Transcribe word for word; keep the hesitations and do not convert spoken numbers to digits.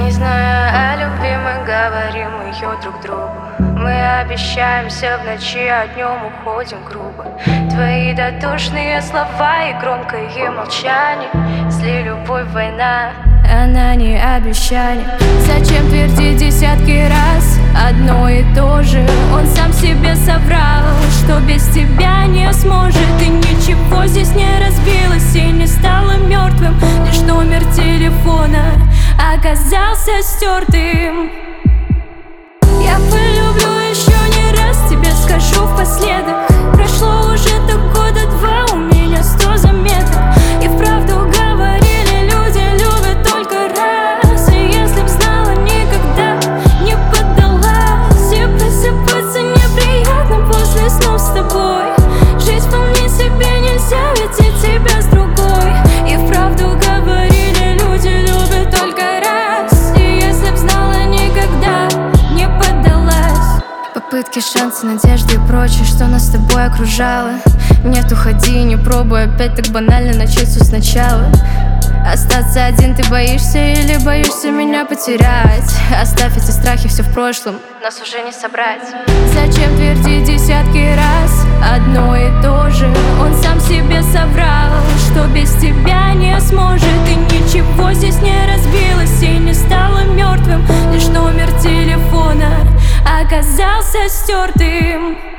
Не зная о любви, мы говорим ее друг другу. Мы обещаемся в ночи, а днем уходим грубо. Твои дотошные слова и громкое молчание. Если любовь война, она не обещание. Зачем твердить десятки раз одно и то же? Он сам себе соврал, что без тебя не сможет. И ничего здесь не разбилось и не стало мертвым. Лишь номер телефона оказался стертым. Я полюблю еще не раз, тебе скажу впоследок. Прошло уже так года два, у меня сто заметок. И вправду говорили, люди любят только раз. И если б знала, никогда не поддалась. И просыпаться неприятно после снов с тобой. Жить вполне себе нельзя, ведь и тебя с другой. И вправду говорили, люди любят только раз. И если б знала, никогда не поддалась. Попытки, шансы, надежды и прочее, что нас с тобой окружало. Нет, уходи, не пробуй опять так банально начать все сначала. Остаться один ты боишься или боишься меня потерять? Оставь эти страхи, все в прошлом, нас уже не собрать. Зачем твердить десятки раз одно и то же? Он сам себе соврал, что без тебя не сможет. И ничего здесь не разбилось и не стало мертвым. Лишь номер телефона оказался стертым.